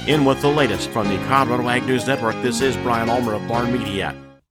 In with the latest from the Colorado Ag News Network, this is Brian Ulmer of Barn Media.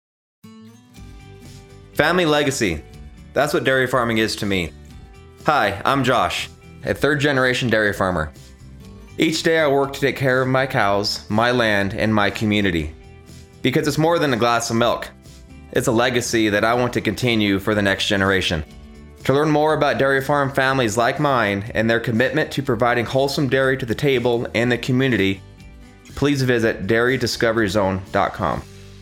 Family legacy. That's what dairy farming is to me. Hi, I'm Josh, a third-generation dairy farmer. Each day I work to take care of my cows, my land, and my community. Because it's more than a glass of milk. It's a legacy that I want to continue for the next generation. To learn more about dairy farm families like mine and their commitment to providing wholesome dairy to the table and the community, please visit dairydiscoveryzone.com.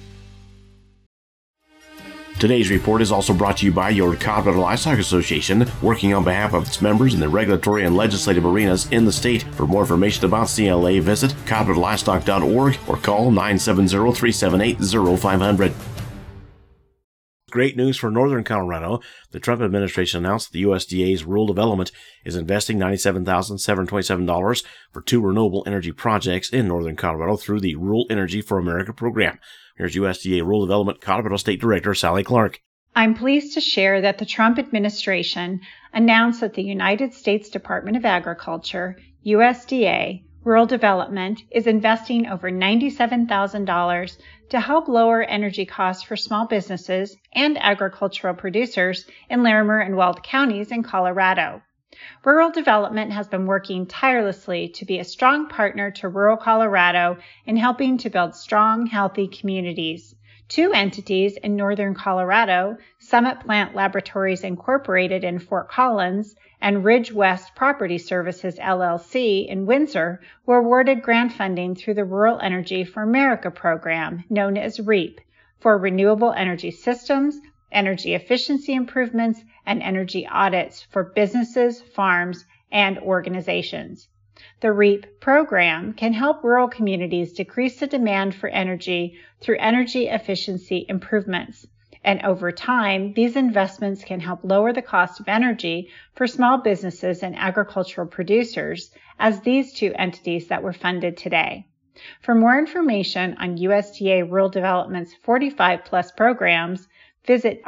Today's report is also brought to you by your Colorado Livestock Association, working on behalf of its members in the regulatory and legislative arenas in the state. For more information about CLA, visit coloradolivestock.org or call 970-378-0500. Great news for northern Colorado. The Trump administration announced that the USDA's Rural Development is investing $97,727 for 2 renewable energy projects in northern Colorado through the Rural Energy for America program. Here's USDA Rural Development Colorado State Director Sally Clark. I'm pleased to share that the Trump administration announced that the United States Department of Agriculture, USDA, Rural Development is investing over $97,000 to help lower energy costs for small businesses and agricultural producers in Larimer and Weld counties in Colorado. Rural Development has been working tirelessly to be a strong partner to rural Colorado in helping to build strong, healthy communities. 2 entities in northern Colorado, Summit Plant Laboratories Incorporated in Fort Collins and Ridge West Property Services LLC in Windsor, were awarded grant funding through the Rural Energy for America program, known as REAP, for renewable energy systems, energy efficiency improvements, and energy audits for businesses, farms, and organizations. The REAP program can help rural communities decrease the demand for energy through energy efficiency improvements. And over time, these investments can help lower the cost of energy for small businesses and agricultural producers, as these 2 entities that were funded today. For more information on USDA Rural Development's 45-plus programs, visit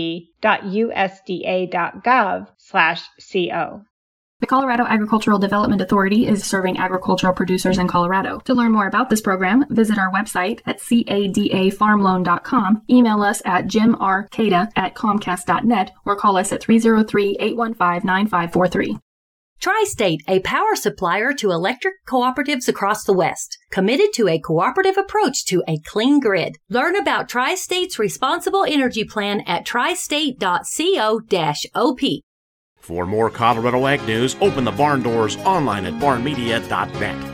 rd.usda.gov/co. The Colorado Agricultural Development Authority is serving agricultural producers in Colorado. To learn more about this program, visit our website at cadafarmloan.com, email us at jimrcada@comcast.net, or call us at 303-815-9543. Tri-State, a power supplier to electric cooperatives across the West, committed to a cooperative approach to a clean grid. Learn about Tri-State's responsible energy plan at tristate.co-op. For more Colorado Ag News, open the barn doors online at barnmedia.net.